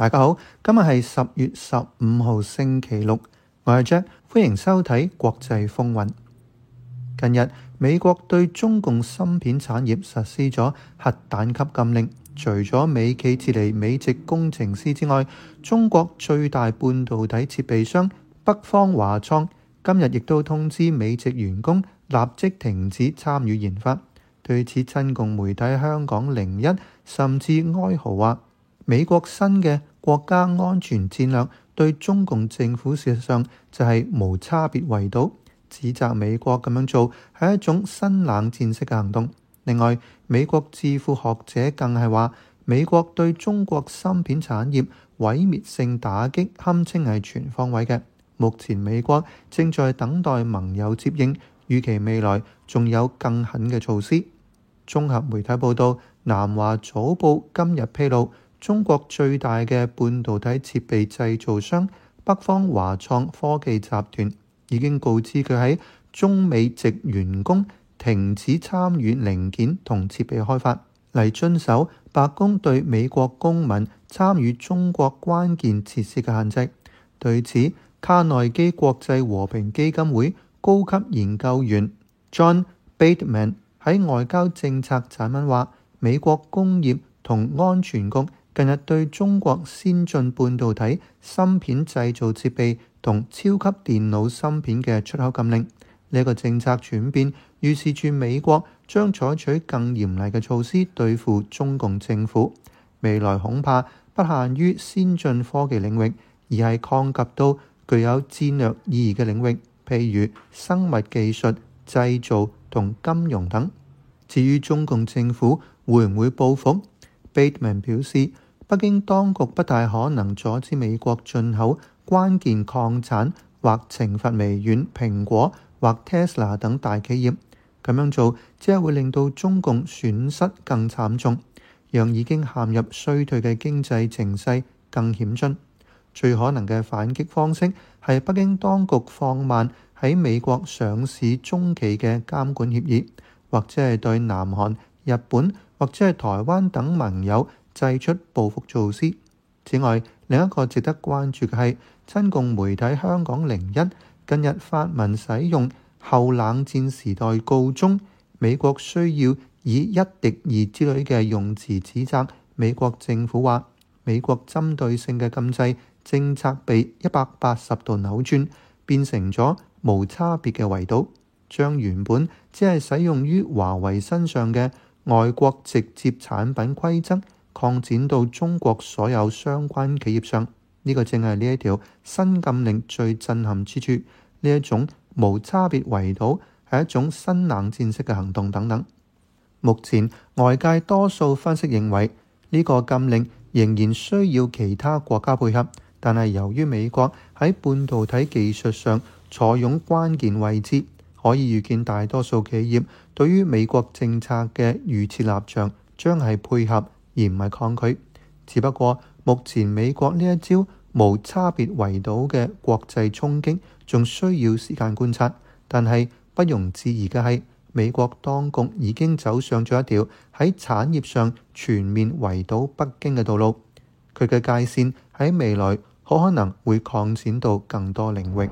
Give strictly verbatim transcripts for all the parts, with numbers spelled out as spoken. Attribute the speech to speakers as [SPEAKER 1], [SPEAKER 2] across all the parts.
[SPEAKER 1] 大家好，今日係十月十五號星期六，我係 Jack， 歡迎收睇國際風雲。近日，美國對中共芯片產業實施咗核彈級禁令，除咗美企撤離美籍工程師之外，中國最大半導體設備商北方華創今日亦都通知美籍員工立即停止參與研發。對此，親共媒體香港零一甚至哀嚎話，美國新嘅國家安全戰略對中共政府事實上就係無差別圍堵，指責美國咁樣做係一種新冷戰式嘅行動。另外，美國智庫學者更係話，美國對中國芯片產業毀滅性打擊堪稱係全方位嘅。目前美國正在等待盟友接應，預期未來仲有更狠嘅措施。綜合媒體報道，南華早報今日披露，中國最大嘅半導體設備製造商北方華創科技集團已經告知佢喺中美籍員工停止參與零件同設備開發，嚟遵守白宮對美國公民參與中國關鍵設施嘅限制。對此，卡內基國際和平基金會高級研究員 John Bateman 喺外交政策撰文話，美國工業同安全局近日對中國先進半導體芯片製造設備同超級電腦芯片嘅出口禁令。呢個政策轉變預示住美國將採取更嚴厲嘅措施對付中共政府。未來恐怕不限於先進科技領域，而係擴及到具有戰略意義嘅領域，譬如生物技術、製造同金融等。至於中共政府會唔會報復， Bateman 表示，北京當局不太可能阻止美國進口關鍵礦產或懲罰微軟、蘋果或 Tesla 等大企業。咁樣做只係會令到中共損失更慘重，讓已經陷入衰退嘅經濟情勢更險峻。最可能嘅反擊方式係北京當局放慢喺美國上市中企嘅監管協議，或者係對南韓、日本或者係台灣等盟友祭出報復措施。此外，另一個值得關注嘅係親共媒體香港零一近日發文使用後冷戰時代告終，美國需要以一敵二之類嘅用詞指責美國政府，話美國針對性嘅禁制政策被一百八十度扭轉，變成咗無差別嘅圍堵，將原本只係使用於華為身上嘅外國直接產品規則擴展到中國所有相關企業上。呢、這個正係呢一條新禁令最震撼之處。呢一種無差別圍堵係一種新冷戰式嘅行動等等。目前外界多數分析認為，呢、這個禁令仍然需要其他國家配合，但係由於美國喺半導體技術上坐擁關鍵位置，可以預見大多數企業對於美國政策嘅預設立場將係配合而唔係抗拒。只不過目前美國呢一招無差別圍堵嘅國際衝擊仲需要時間觀察，但係不容置疑嘅係，美國當局已經走上咗一條喺產業上全面圍堵北京嘅道路。佢嘅界線喺未來好可能會擴展到更多領域。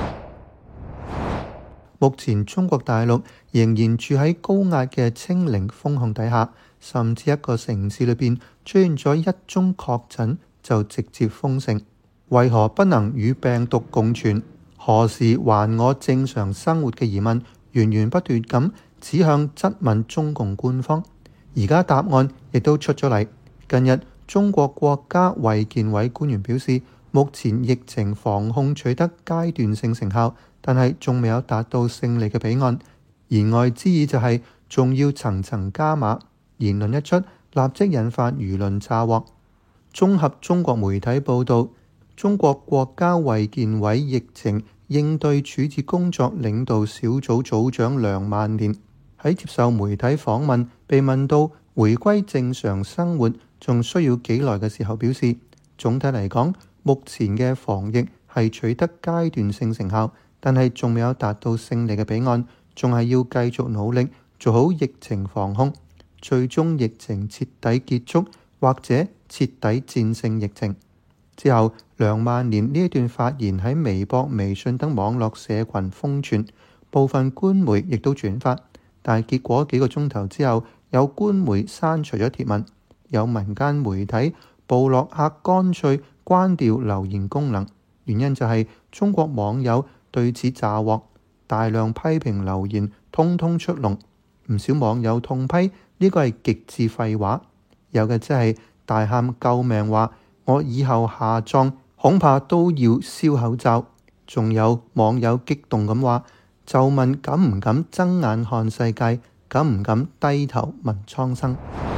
[SPEAKER 1] 目前中國大陸仍然處喺高壓嘅清零封控底下，甚至一個城市裏邊出現咗一宗確診就直接封城。為何不能與病毒共存？何時還我正常生活嘅疑問源源不斷咁指向質問中共官方。而家答案亦都出咗嚟。近日中國國家衛健委官員表示，目前疫情防控取得階段性成效，但係仲未有達到勝利嘅彼岸。言外之意就係仲要層層加碼。言論一出，立即引發輿論炸鍋。綜合中國媒體報道，中國國家衛健委疫情應對處置工作領導小組組長梁萬年喺接受媒體訪問，被問到回歸正常生活仲需要幾耐嘅時候，表示總體嚟講，目前嘅防疫係取得階段性成效，但係仲未有達到勝利嘅彼岸，仲係要繼續努力做好疫情防控，最終疫情徹底結束或者徹底戰勝疫情。 之後，梁萬年呢一段發言喺微博、微信等網絡社群瘋傳，部分官媒亦都轉發，但係結果幾個鐘頭之後，有官媒刪除咗貼文，有民間媒體、部落客乾脆關掉留言功能，原因就係中國網友對此炸鑊，大量批評留言通通出籠，唔少網友痛批呢個係極致廢話，有嘅即係大喊救命話，我以後下葬恐怕都要燒口罩，仲有網友激動咁話，就問敢唔敢睜眼看世界，敢唔敢低頭聞蒼生。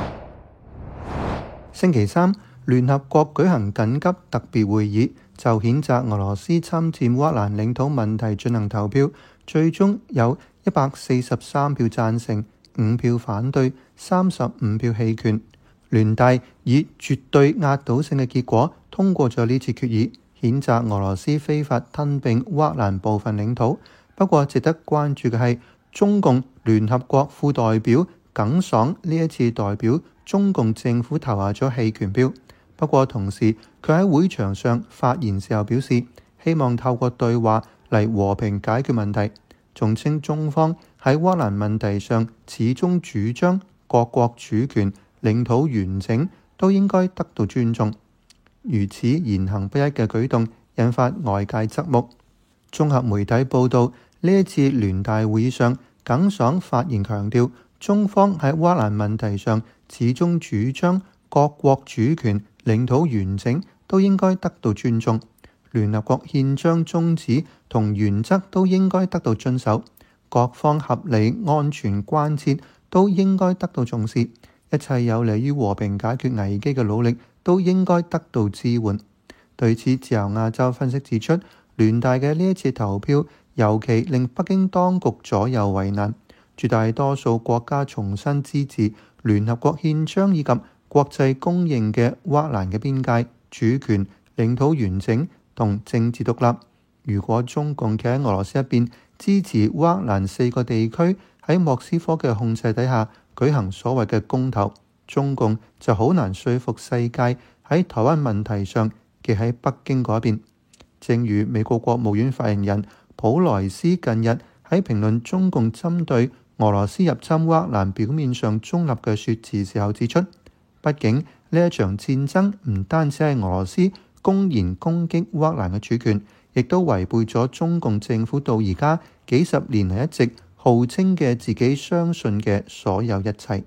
[SPEAKER 1] 星期三，聯合國舉行緊急特別會議，就譴責俄羅斯侵佔烏克蘭領土問題進行投票，最終有一百四十三票贊成，五票反對，三十五票棄權。聯大以絕對壓倒性嘅結果通過咗呢次決議，譴責俄羅斯非法吞併烏克蘭部分領土。不過值得關注嘅係，中共聯合國副代表耿爽呢一次代表中共政府投下咗棄權票。不過同時，佢喺會場上發言時候表示，希望透過對話嚟和平解決問題，仲稱中方喺烏克蘭問題上始終主張各國主權、領土完整都應該得到尊重。如此言行不一嘅舉動引發外界側目。綜合媒體報道，呢一次聯大會議上，耿爽發言強調，中方喺烏克蘭問題上始終主張各國主權、領土完整都應該得到尊重，聯合國憲章宗旨同原則都應該得到遵守，各方合理安全關切都應該得到重視，一切有利於和平解決危機嘅努力都應該得到支援。對此，自由亞洲分析指出，聯大嘅呢一次投票尤其令北京當局左右為難，絕大多數國家重新支持聯合國憲章以及國際公認嘅烏克蘭嘅邊界、主權、領土完整同政治獨立。如果中共企喺俄羅斯一邊，支持烏克蘭四個地區喺莫斯科嘅控制底下舉行所謂嘅公投，中共就好難說服世界喺台灣問題上企喺北京嗰邊。正如美國國務院發言人普萊斯近日喺評論中共針對俄羅斯入侵烏克蘭表面上中立嘅說辭時候指出，畢竟呢一場戰爭唔單止係俄羅斯公然攻擊烏克蘭嘅主權，亦都違背咗中共政府到而家幾十年嚟一直號稱嘅自己相信嘅所有一切。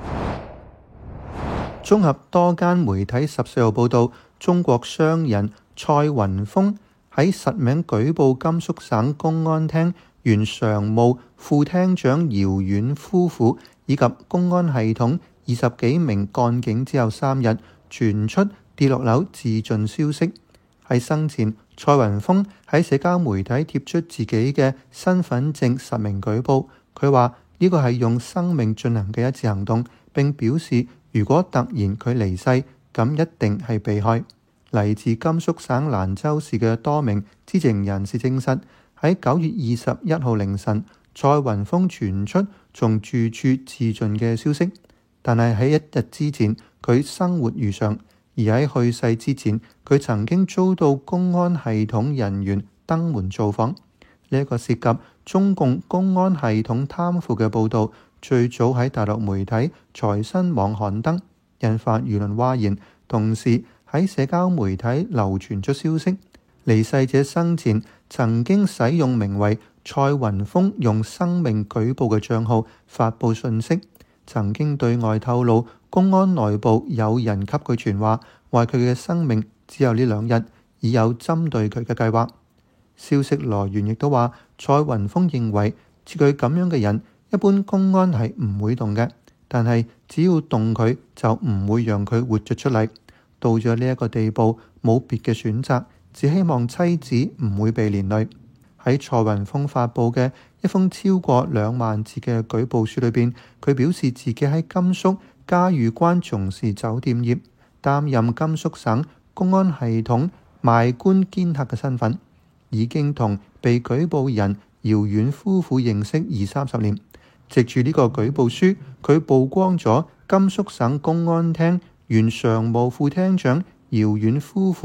[SPEAKER 1] 綜合多間媒體十四號報道，中國商人蔡雲峰喺實名舉報甘肅省公安廳原常務副廳長姚遠夫婦以及公安系統二十幾名幹警之後三日，傳出跌落樓自盡消息。喺生前，蔡雲峰喺社交媒體貼出自己嘅身份證實名舉報，佢話呢個係用生命進行嘅一次行動，並表示如果突然佢離世，咁一定係被害。嚟自甘肅省蘭州市嘅多名知情人士證實，喺九月二十一號凌晨，蔡雲峰傳出從住處自盡嘅消息，但係喺一日之前，佢生活如常。而喺去世之前，佢曾經遭到公安系統人員登門造訪。呢、這、一個涉及中共公安系統貪腐嘅報導，最早喺大陸媒體財新網刊登，引發輿論譁然。同時喺社交媒體流傳咗消息，離世者生前曾經使用名為蔡雲峰用生命舉報嘅帳號發佈訊息，曾經對外透露公安內部有人給佢傳話，話佢嘅生命只有呢兩日，已有針對佢嘅計劃。消息來源亦都話，蔡雲峰認為似佢咁樣嘅人，一般公安係唔會動嘅，但係只要動佢，就唔會讓佢活咗出嚟。到咗呢一個地步，冇別嘅選擇，只希望妻子唔會被連累。喺蔡雲峰發佈嘅一封超過兩萬字嘅舉報書裏邊，佢表示自己喺甘肅嘉峪關從事酒店業，擔任甘肅省公安系統賣官兼客嘅身份，已經同被舉報人姚遠夫婦認識二三十年。藉住呢個舉報書，佢曝光咗甘肅省公安廳原常務副廳長姚遠夫婦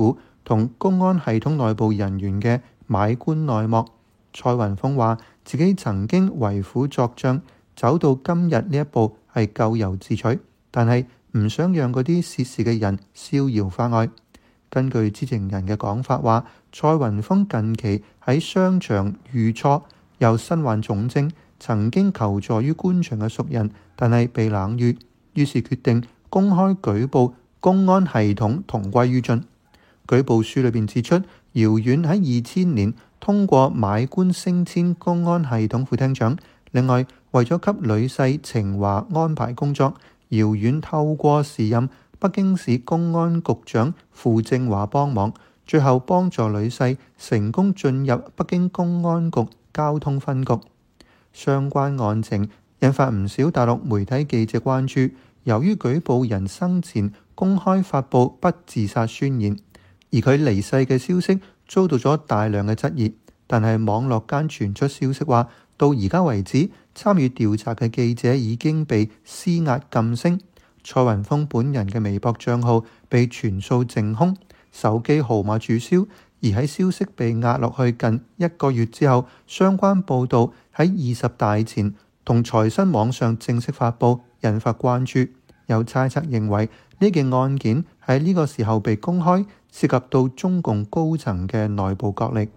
[SPEAKER 1] 同公安系統內部人員嘅買官內幕。蔡雲峰話自己曾經為虎作倀，走到今日呢一步係咎由自取，但係唔想讓嗰啲涉事嘅人逍遙法外。根據知情人嘅講法話，蔡雲峰近期喺商場遇挫，又身患重症，曾經求助於官場嘅熟人，但係被冷遇，於是決定公開舉報公安系統，同歸於盡。舉報書裏邊指出，姚遠喺二千年通過買官升遷公安系統副廳長。另外，為咗給女婿程華安排工作，姚遠透過時任北京市公安局長傅政華幫忙，最後幫助女婿成功進入北京公安局交通分局。相關案情引發唔少大陸媒體記者關注。由於舉報人生前公開發佈不自殺宣言，而佢離世嘅消息遭到咗大量嘅質疑，但係網絡間傳出消息話，到而家為止，參與調查嘅記者已經被施壓禁聲。蔡雲峰本人嘅微博賬號被全數淨空，手機號碼註銷。而喺消息被壓落去近一個月之後，相關報導喺二十大前同財新網上正式發布，引發關注。有猜測認為呢件案件喺呢個時候被公開，涉及到中共高層嘅內部角力。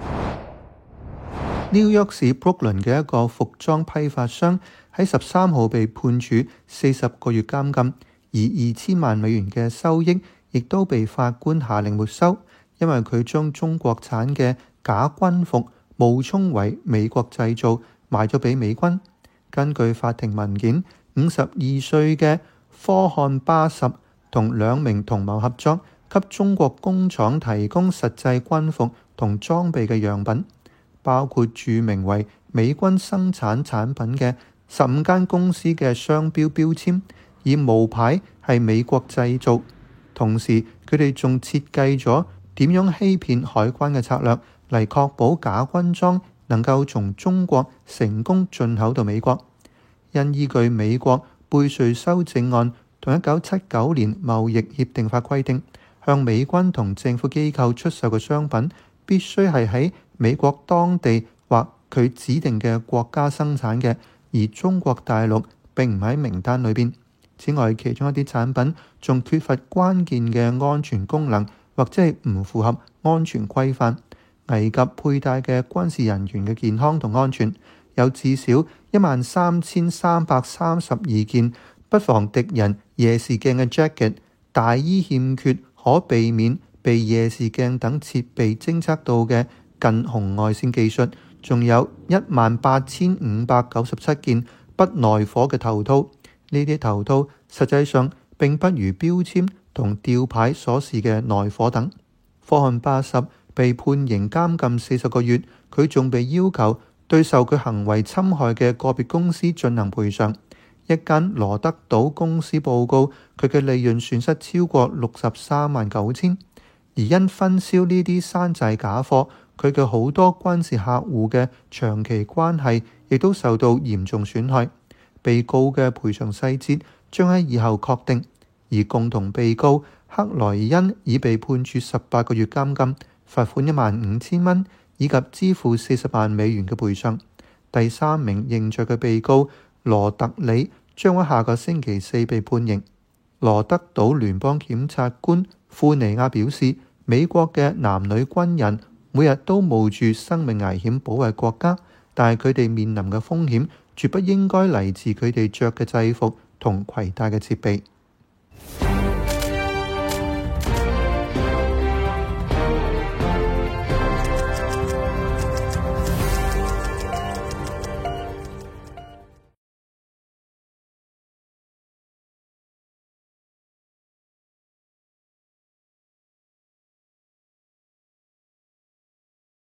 [SPEAKER 1] 紐約市布魯克林嘅一個服裝批發商喺十三號被判處四十個月監禁，而二千萬美元嘅收益亦都被法官下令沒收，因為佢將中國產嘅假軍服冒充為美國製造，賣咗俾美軍。根據法庭文件，五十二歲嘅科漢巴什同兩名同謀合作，給中國工廠提供實際軍服同裝備嘅樣品，包括注明為美軍生產產品嘅十五間公司嘅商標標籤，以冒牌係美國製造。同時，佢哋仲設計咗點樣欺騙海關嘅策略，嚟確保假軍裝能夠從中國成功進口到美國。因依據美國貝瑞修正案同一九七九年貿易協定法規定，向美軍同政府機構出售嘅商品必須係喺美國當地或佢指定嘅國家生產嘅，而中國大陸並唔喺名單裏邊。此外，其中一啲產品仲缺乏關鍵嘅安全功能，或者係唔符合安全規範，危及佩戴嘅軍事人員嘅健康同安全。有至少一萬三千三百三十二件不防敵人夜視鏡嘅 jacket， 大衣欠缺可避免被夜視鏡等設備偵測到嘅近紅外線技術，仲有一萬八千五百九十七件不耐火嘅頭套。呢啲頭套實際上並不如標籤同吊牌所示嘅耐火等。科漢巴什被判刑監禁四十個月，佢仲被要求對受佢行為侵害嘅個別公司進行賠償。一間羅德島公司報告，佢嘅利潤損失超過六十三萬九千，而因分銷呢啲山寨假貨，佢嘅好多軍事客戶嘅長期關係亦都受到嚴重損害。被告嘅賠償細節將喺以後確定，而共同被告克萊恩已被判處十八個月監禁，罰款一萬五千蚊，以及支付四十萬美元嘅賠償。第三名認罪嘅被告羅特里將喺下個星期四被判刑。羅德島聯邦檢察官庫尼亞表示，美國嘅男女軍人每日都冒住生命危險保衛國家，但係佢哋面臨嘅風險絕不應該嚟自佢哋着嘅制服同攜帶嘅設備。